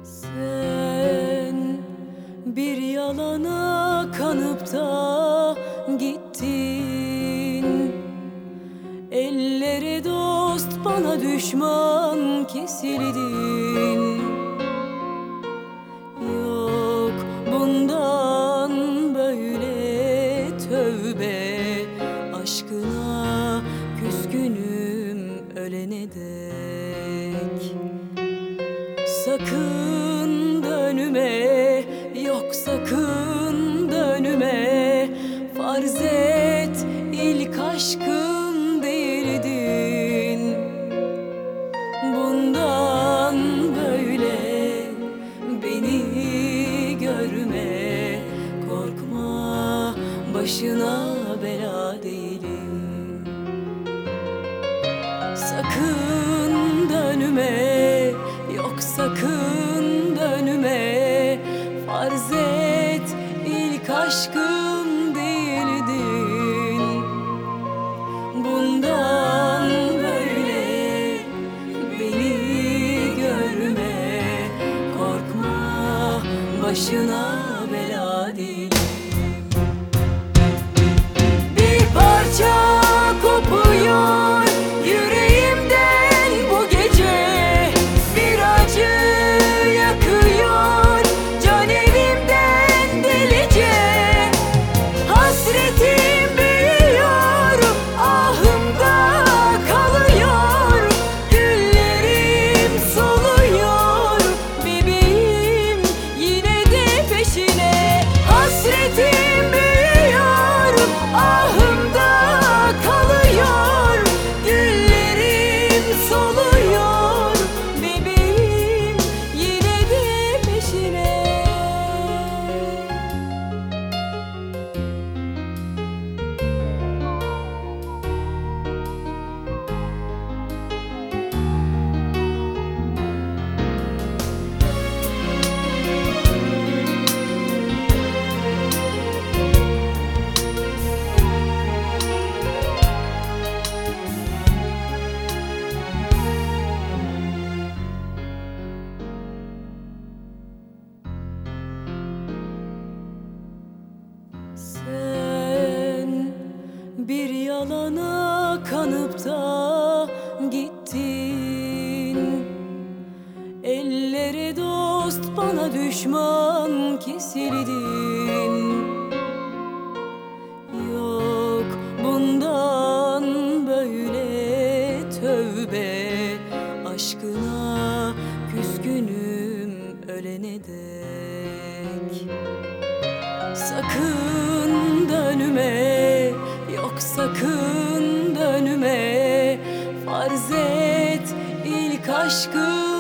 Sen bir yalana kanıp da gittin. Ellere dost, bana düşman kesildin. Yok bundan böyle tövbe, aşkına küskünüm ölene dek. Sakın dönme, yok sakın dönme. Farz et ilk aşkım değildin. Bundan böyle beni görme, korkma, başına bela değilim. Sakın dönme, yok sakın dönme. Farz et ilk aşkım değildin. Bundan böyle beni görme, korkma, başına bela değilim. Bir parça kopuyor yüreğimden bu gece. Bir acı yakıyor can evimden delice. Hasretim büyüyor, ahımda kalıyor. Güllerim soluyor, bebeğim yine de peşine. Hasretim büyüyor, ahımda kalıyor. Güllerim soluyor, bebeğim yine de peşine. Sen bir yalana kanıp da gittin. Ellere dost, bana düşman kesildin. Yok bundan böyle tövbe, aşkına küskünüm ölene dek. Sakın dönme, yok sakın dönme. Farz et ilk aşkım